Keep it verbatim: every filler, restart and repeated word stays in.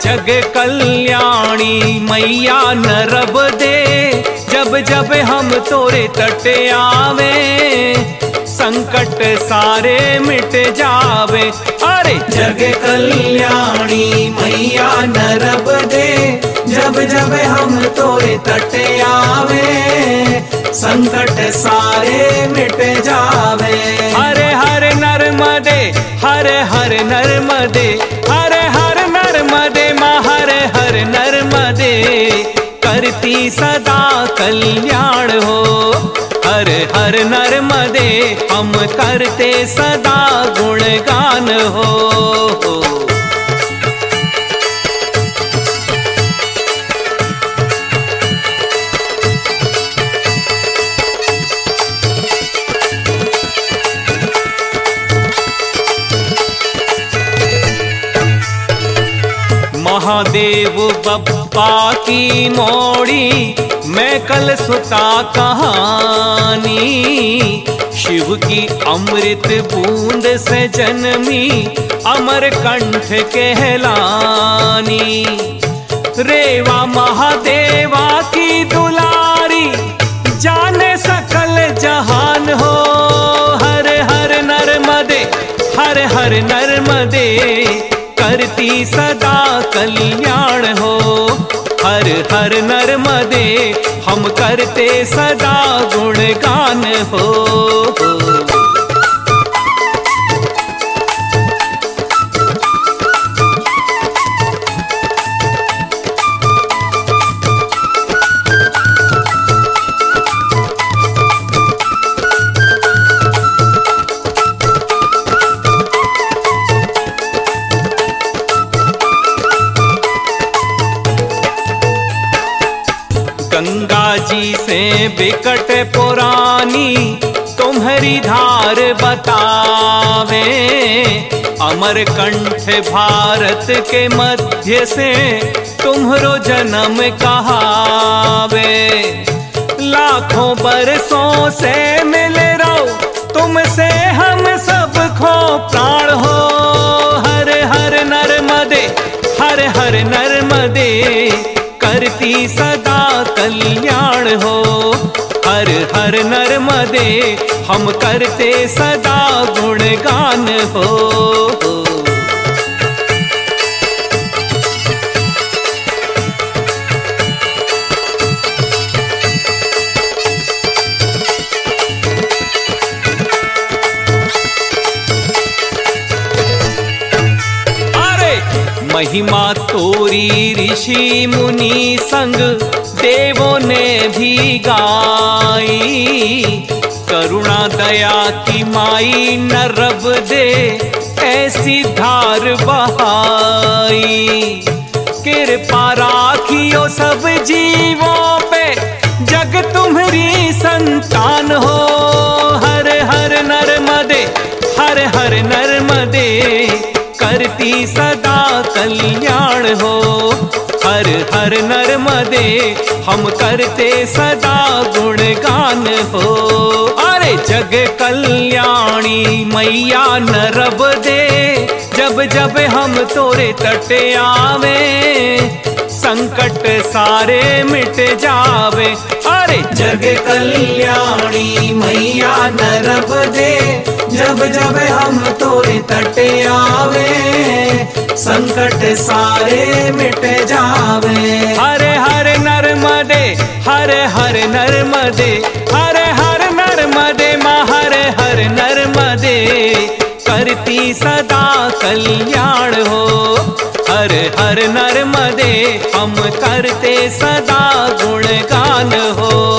जग कल्याणी मैया नर्मदे, जब जब हम तोरे तटे आवे संकट सारे मिट जावे। अरे जग कल्याणी मैया नर्मदे, जब जब हम तोरे तटे आवे संकट सारे मिट जावे। हरे हर नर्मदे, हरे हर नर्मदे, हरे हर नर्मदे माँ, हरे हर नर्मदे, करती सदा कल्याण हो। हर हर नर्मदे हम करते सदा गुणगान हो। महादेव बप्पा की मोड़ी मैं कल सुता कहानी, शिव की अमृत बूंद से जन्मी अमर कंठ कहलानी। रेवा महादेवा की दुलारी जाने सकल जहान हो। हर हर नर्मदे, हर हर नर्मदे, करती सदा कल्याण हो। हर हर नर्मदे हम करते सदा गुणगान हो। गंगा जी से बिकट पुरानी तुम्हारी धार बतावे, अमर कंठ भारत के मध्य से तुम्हारो जन्म कहावे। लाखों बरसों से मिल रहो तुमसे हम सब खो प्राण हो। हर हर नर्मदे, हर हर नर्मदे, करती सदा कल्याण हो। हर हर नर्मदे हम करते सदा गुणगान हो। महिमा तोरी ऋषि मुनि संग देवों ने भी गाई, करुणा दया की माई नर्मदे ऐसी धार बहाई। कृपा राखियो सब जीवों पे, जग तुम्हारी संतान हो। हर हर नर्मदे, हर हर नर्मदे, करती सदा कल्याण हो। हर हर नर्मदे हम करते सदा गुणगान हो। अरे जग कल्याणी मैया नर्मदे, जब जब हम तोरे तटे आवे संकट सारे मिट जावे। अरे जग कल्याणी मैया नर्मदे, जब जब हम तोरे तटे आवे संकट सारे मिट जावे। हरे हरे नर्मदे, हरे हरे नर्मदे, हरे हर नर्मदे माँ, हरे हर नर्मदे, करती सदा कल्याण हो। हर हर नर्मदे हम करते सदा गुणगान हो।